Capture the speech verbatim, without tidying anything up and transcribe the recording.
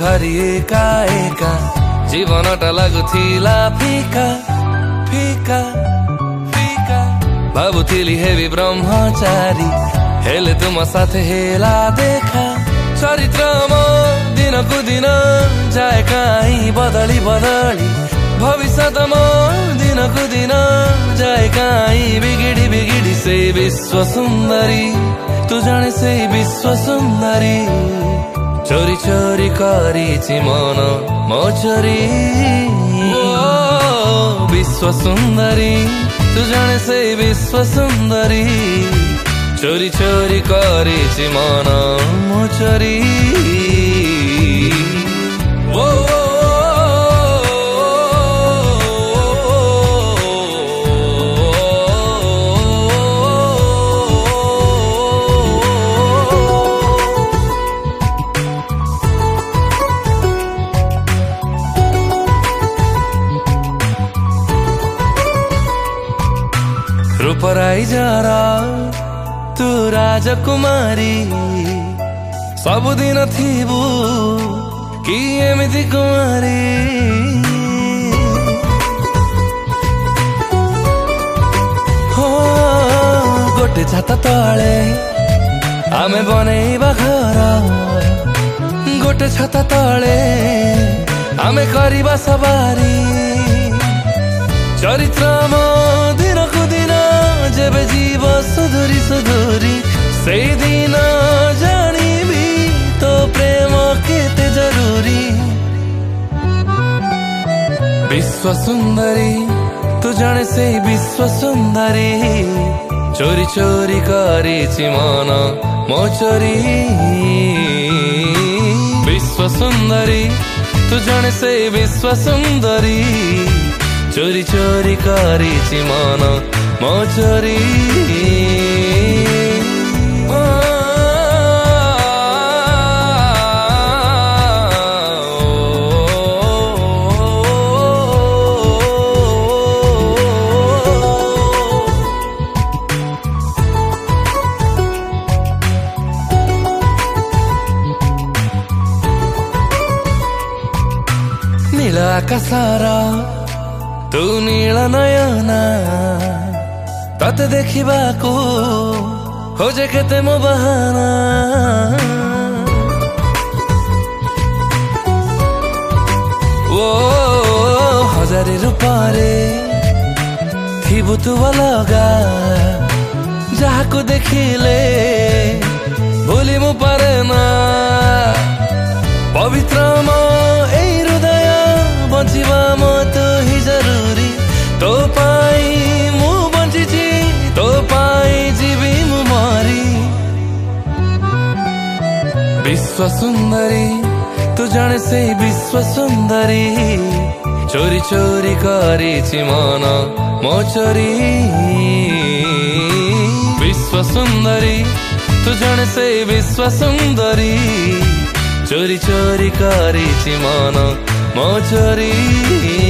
ଭାରି ଏକା ଏକା ଜୀବନଟା ଲାଗୁଥିଲା ଫିକା ଫିକା ଫିକା ଭାବୁଥିଲି ହେବି ବ୍ରହ୍ମଚାରୀ ହେଲେ ତୁମ ସାଥେ ହେଲା ଦେଖା ଚରିତ୍ର ମୋ ଦିନକୁ ଦିନ ଯାଏ କାହିଁ ବଦଳି ବଦଳି ଭବିଷ୍ୟତ ମୋ ଦିନକୁ ଦିନ ଯାଏ କାହିଁ ବିଗିଡ଼ି ବିଗିଡ଼ି ସେଇ ବିଶ୍ୱ ସୁନ୍ଦରୀ ତୁ ଜାଣେ ସେଇ ବିଶ୍ୱ ସୁନ୍ଦରୀ चोरी चोरी करिछि मन मो चोरी विश्व सुंदरी तू जाने से विश्व सुंदरी चोरी चोरी करिछि मन मो चोरी रूपराई जरा तू राजकुमारी सबुदिन थिबु कि एमिति कुमारी हो गोटे छाता तले आमे बनैबा घर गोटे छाता तले आमे करिबा सवारी चरित्र मो दिनकु दिन जेबे जीव सुधुरी सुधुरी से दिन जानिबी तो प्रेम केते जरूरी विश्व सुंदरी तू जाने से विश्व सुंदरी चोरी चोरी करिछि मन मो चोरी विश्व सुंदरी तू जाने से विश्व सुंदरी चोरी चोरी करिछि मन मो चोरी नील आकाशर तू नील नयना तते देखिबाको खोजे केते मो बहाना ओ हजारे रूपारे थिबु तू अलगा जाहाको देखिले भूली मु पारे ना पवित्र मो ए हृदय बंचिबा मो तो ही जरूरी तो पाई मु बंचिची तो पाई जीवी मु मारी विश्व सुंदरी तू जाने से विश्व सुंदरी चोरी चोरी करिछि मन मो चोरी विश्व सुंदरी तू जाने से विश्व सुंदरी चोरी चोरी करिछि मन मो चोरी।